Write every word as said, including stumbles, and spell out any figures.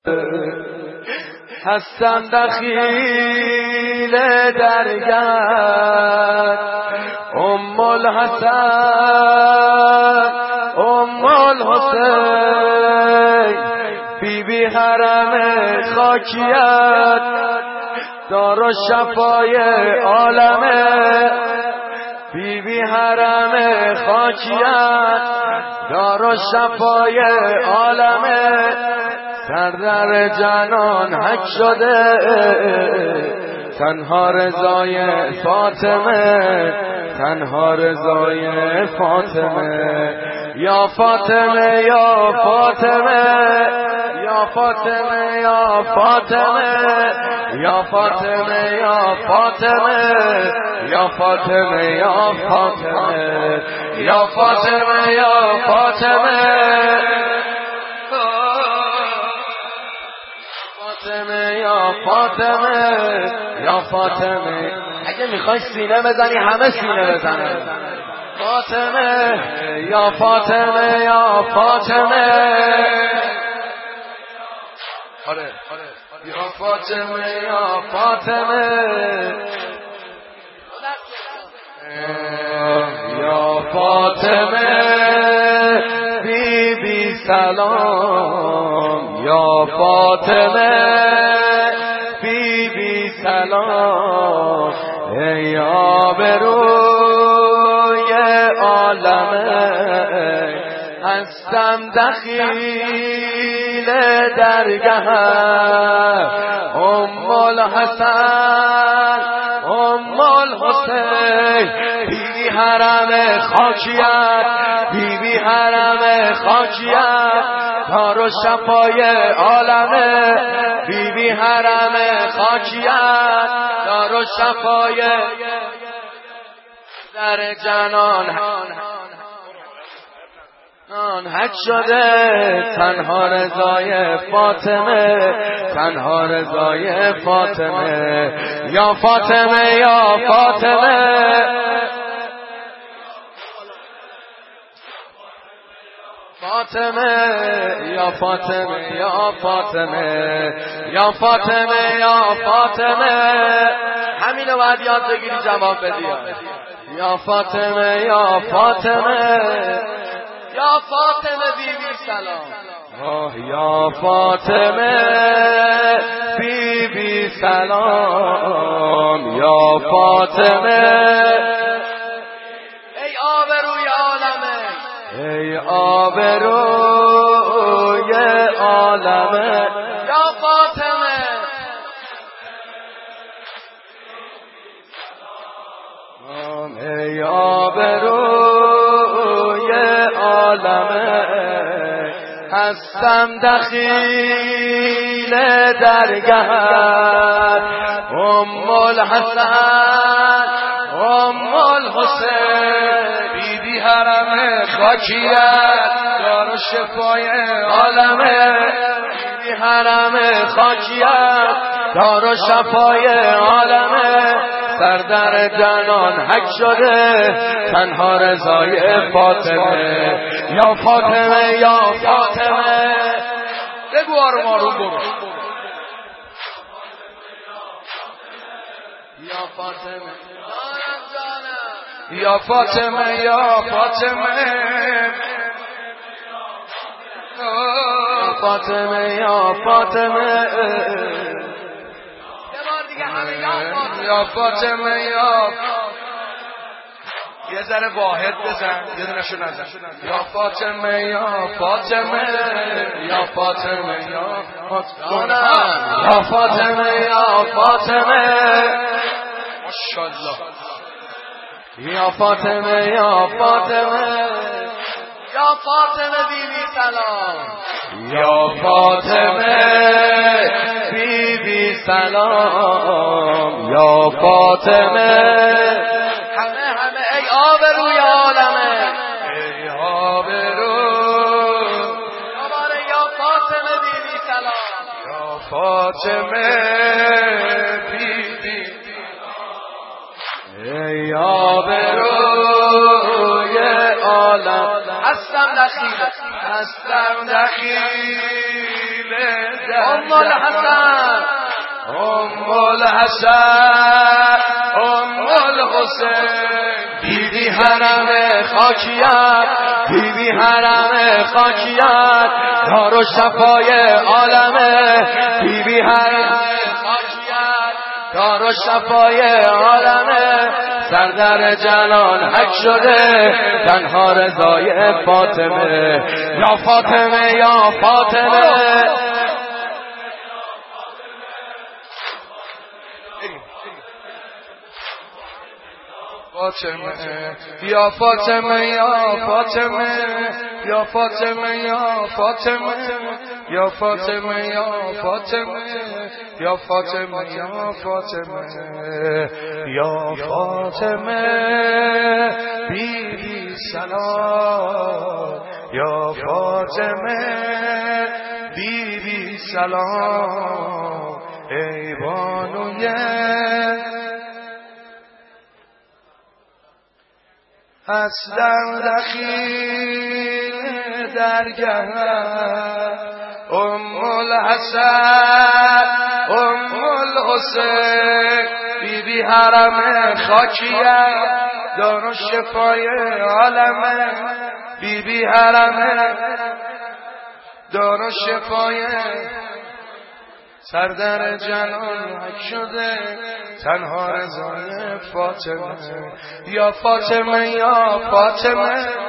هستم دخیل درگاه ام الحسن ام الحسین بی بی حرم خاکیت دار و شفای عالمه بی بی حرم خاکیت دار و شفای عالمه سردر جنان حک شده تنها رضای فاطمه تنها رضای فاطمه یا فاطمه یا فاطمه یا فاطمه یا فاطمه یا فاطمه یا فاطمه یا فاطمه یا فاطمه یا فاطمه یا فاطمه فاطمه یا فاطمه یا فاطمه. اگه میخوای سینه بزنی همه سینه بزنه. فاطمه یا فاطمه یا فاطمه آره یا فاطمه یا فاطمه یا فاطمه بی بی سلام یا فاطمه بی بی سلام ای آبروی عالمه هستم دخیل درگاه ام الحسن ام الحسین بی بی حرم خاکیت بی بی حرم خاکیت دار و شفای عالمه بی بی حرم خاکیت دار و شفای در جنان نان حج شده تنها رضای فاطمه تنها رضای فاطمه یا فاطمه یا فاطمه فاطمه یا فاطمه یا فاطمه یا فاطمه یا فاطمه همینو باید یاد بگیری جواب بدی یا فاطمه یا فاطمه یا فاطمه بی بی سلام یا فاطمه بی بی سلام یا فاطمه ای آبروی عالمه ای آبروی عالمه یا فاطمه ای آبروی عالمه هستم دخیل درگاه ام الحسن ام الحسین بی بی حرم خاکیت دار و شفای عالمه بی بی حرم خاکیت دار و شفای عالمه سردر جنان حک شده تنها رضای فاطمه یا فاطمه یا فاطمه بگو آروم آروم برو یا فاطمه یا فاطمه یا فاطمه یا فاطمه یا فاطمه یا فاطمه یا یه ذره واحد بزن یه دونشو نزن یا فاطمه یا فاطمه یا فاطمه یا فاطمه یا فاطمه یا فاطمه ماشاءالله یا فاطمه یا فاطمه یا فاطمه بی بی سلام یا فاطمه بی بی سلام یا فاطمه همه همه ای آبروی عالمه ای آبرو یا فاطمه بی بی سلام یا فاطمه بی بی ای آبروی عالم هستم دخیل هستم دخیل ام الحسن ام الحسن ام الحسین بی بی حرم خاکیت بی بی حرم خاکیت دار و شفای عالمه بی بی حرم خاکیت دار و شفای عالمه سردر جلال حق شده تنها رضای فاطمه یا فاطمه یا فاطمه فاطمه یا فاطمه یا فاطمه یا فاطمه یا فاطمه یا فاطمه یا فاطمه یا فاطمه یا فاطمه یا فاطمه بی بی سلام یا فاطمه بی بی سلام ای بانوی اصلا دخیل درگه ام الحسن ام الحسین بی بی حرم خاکیت دار و شفای عالمه بی بی حرم دار و شفای سردر جلال حق شده تنها رضای فاطمه یا فاطمه یا فاطمه